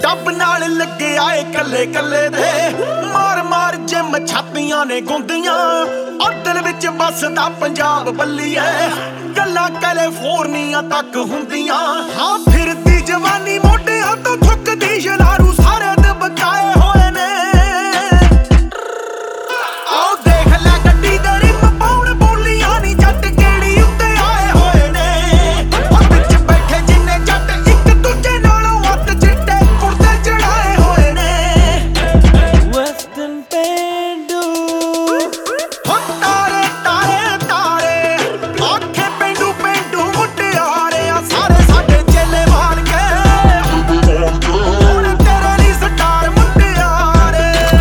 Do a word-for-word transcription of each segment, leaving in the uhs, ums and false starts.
ਚੱਬ ਨਾਲ ਲੱਗੇ ਆਏ ਕੱਲੇ ਕੱਲੇ ਦੇ ਮਾਰ ਮਾਰ ਜਿਮ ਛਾਤੀਆਂ ਨੇ ਗੁੰਦੀਆਂ ਔਰ ਦਿਲ ਵਿੱਚ ਵੱਸਦਾ ਪੰਜਾਬ ਬੱਲੀਏ ਗੱਲਾਂ ਕੈਲੀਫੋਰਨੀਆ ਤੱਕ ਹੁੰਦੀਆਂ ਹਾਂ ਫਿਰਦੀ ਜਵਾਨੀ ਮੋਢਿਆਂ ਤੋਂ ਥੁੱਕਦੀ ਸ਼ਨਾਰੂ ਸਾਰੇ ਦਬਕਾਏ ਹੋਏ ਨੇ ਆਓ ਦੇਖ ਲੈ ਗੱਡੀ ਦੇ ਰਿਮ ਪਾਉਣ ਬੋਲੀਆਂ ਨੀ ਜੱਟ ਕਿਹੜੀ ਉੱਤੇ ਆਏ ਹੋਏ ਨੇ ਉਹ ਵਿੱਚ ਬੈਠੇ ਜਿੰਨੇ ਜੱਟ ਇੱਕ ਦੂਜੇ ਨਾਲੋਂ ਵੱਧ ਚਿੱਟੇ ਕੁੜਤੇ ਚੜਾਏ ਹੋਏ ਨੇ ਵੈਸਟਰਨ ਪੇਂਡੂ ਹੋ ਤਾਰੇ ਤਾਰੇ ਤਾਰੇ ਆਖੇ ਪੇਂਡੂ ਪੇਂਡੂ ਮੁਟਿਆਰੇ ਆ ਸਾਰੇ ਸਾਡੇ ਚੇਲੇ ਵਾਲ ਕੇ ਹੁਣ ਤੇਰੇ ਲਈ ਸਟਾਰ ਮੁਟਿਆਰੇ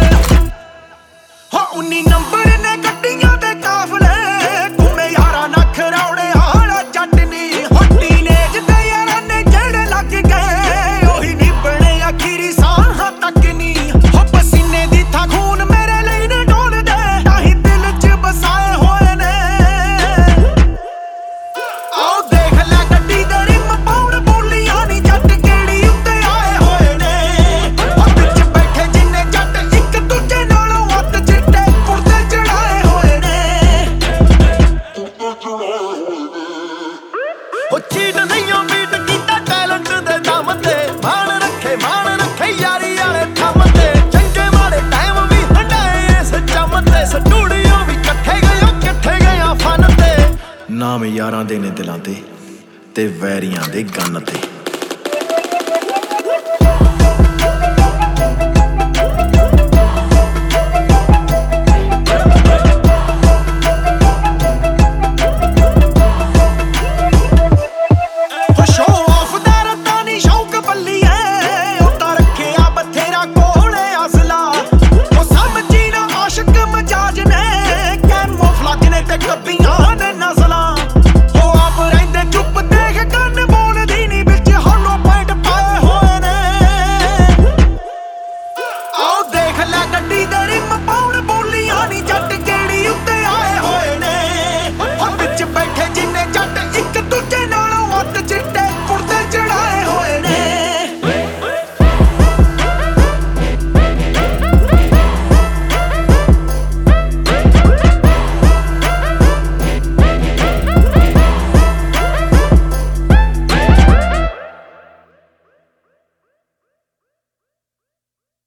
ਹੋ ਉੱਨੀ ਨੰਬਰ ਨੇ ਗੱਡੀਆਂ ਦੇ ਕਾਫਲੇ ਘੁੰਮੇ ਯਾਰਾਂ ਨੱਖ ਰੌੜੇ ਹਾਲਾ ਜੱਟ ਨੀ ਹੋ ਟੀਨੇਜ ਦੇ ਯਾਰਾਂ ਨੇ ਜਿਹੜੇ ਲੱਗ ਗਏ ਉਹੀ ਨੀ ਬਣੇ ਅਖੀਰੀ ਸਾਹਾਂ ਤੱਕ ਨੀ ਹੋ ਪਸੀਨੇ ਦੀ ਥਾਂ ਖੂਨ ਮੇਰੇ ਲਈ ਨੇ ਡੋਲਦੇ ਤਾਂ ਹੀ ਦਿਲ 'ਚ ਵਸਾਏ ਹੋਏ ਨੇ ਆਓ ਦੇਖ ਲੈ ਗੱਡੀ ਦੇ ਰਿਮ ਪਾਉਣ ਬੋਲੀਆਂ ਨੀ ਜੱਟ ਕਿਹੜੀ ਉੱਤੇ ਆਏ ਹੋਏ ਨੇ ਉਹ ਵਿੱਚ ਬੈਠੇ ਜਿੰਨੇ ਜੱਟ ਇੱਕ ਦੂਜੇ ਨਾਲੋਂ ਵੱਧ ਚਿੱਟੇ ਕੁੜਤੇ ਚੜਾਏ ਹੋਏ ਨੇ ਉਹ ਚੀਟ ਨਹੀਂਓ ਮੀਟ ਕੀਤਾ ਟੈਲੈਂਟ ਦੇ ਦਮ ਤੇ ਮਾਣ ਰੱਖੇ ਮਾਣ ਰੱਖੇ ਯਾਰੀ ਵਾਲੇ ਥੰਮ ਤੇ ਚੰਗੇ ਮਾੜੇ ਟਾਈਮ ਵੀ ਹੰਡਾਏ ਇਸ ਚੰਮ ਤੇ ਸਟੂਡੀਓ ਵੀ ਇਕੱਠੇ ਗਏ ਕਿੱਥੇ ਗਿਆ ਫਨ ਤੇ ਨਾਮ ਯਾਰਾਂ ਦੇ ਨੇ ਦਿਲਾਂ ਤੇ ਤੇ ਵੈਰੀਆਂ ਦੇ ਗੰਨ ਤੇ।